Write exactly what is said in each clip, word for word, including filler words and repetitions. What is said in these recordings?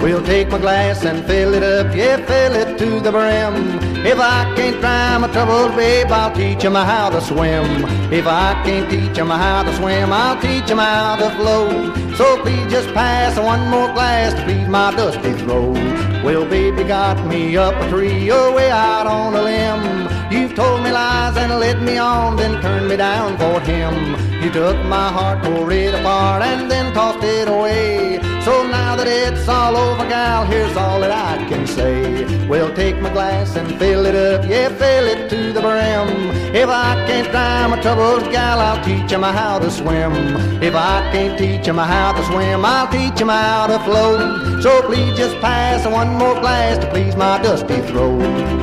We'll take my glass and fill it up, yeah, fill it to the brim. If I can't drown my troubles, babe, I'll teach 'em how to swim. If I can't teach 'em how to swim, I'll teach 'em how to float. So please just pass one more glass to please my dusty throat. Well, baby, got me up a tree, oh, way out on a limb. You've told me lies and led me on, then turned me down for him. You took my heart, tore it apart, and then tossed it away. So now that it's all over, gal, here's all that I can say. Well, take my glass and fill it up, yeah, fill it to the brim. If I can't drown my troubles, gal, I'll teach 'em how to swim. If I can't teach 'em how to swim, I'll teach 'em how to float. So please just pass one more glass to please my dusty throat.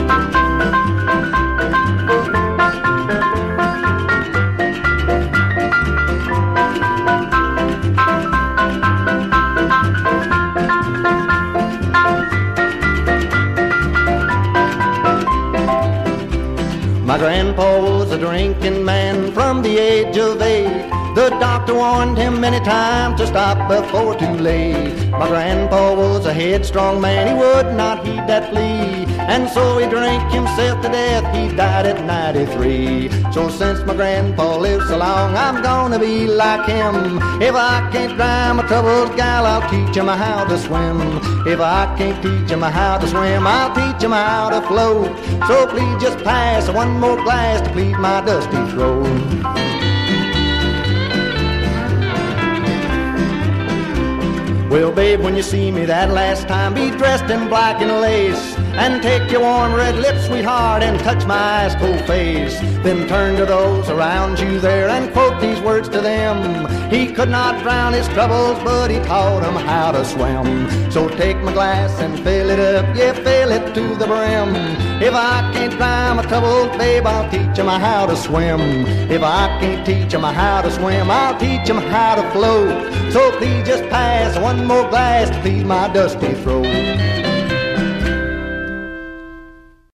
My grandpa was a drinking man from the age of eight. The doctor warned him many times to stop before too late. My grandpa was a headstrong man, he would not heed that plea. And so he drank himself to death, he died at ninety-three. So since my grandpa lived so long, I'm gonna be like him. If I can't drown my troubles, gal, I'll teach 'em how to swim. If I can't teach 'em how to swim, I'll teach 'em how to float. So please just pass one more glass to please my dusty throat. Well, babe, when you see me that last time, be dressed in black and lace, and take your warm red lips, sweetheart, and touch my ice cold face. Then turn to those around you there and quote these words to them. He could not drown his troubles, but he taught 'em how to swim. So take my glass and fill it up, yeah, fill it to the brim. If I can't drown my troubles, babe, I'll teach 'em how to swim. If I can't teach 'em how to swim, I'll teach 'em how to float. So please just pass one more glass to please my dusty throat.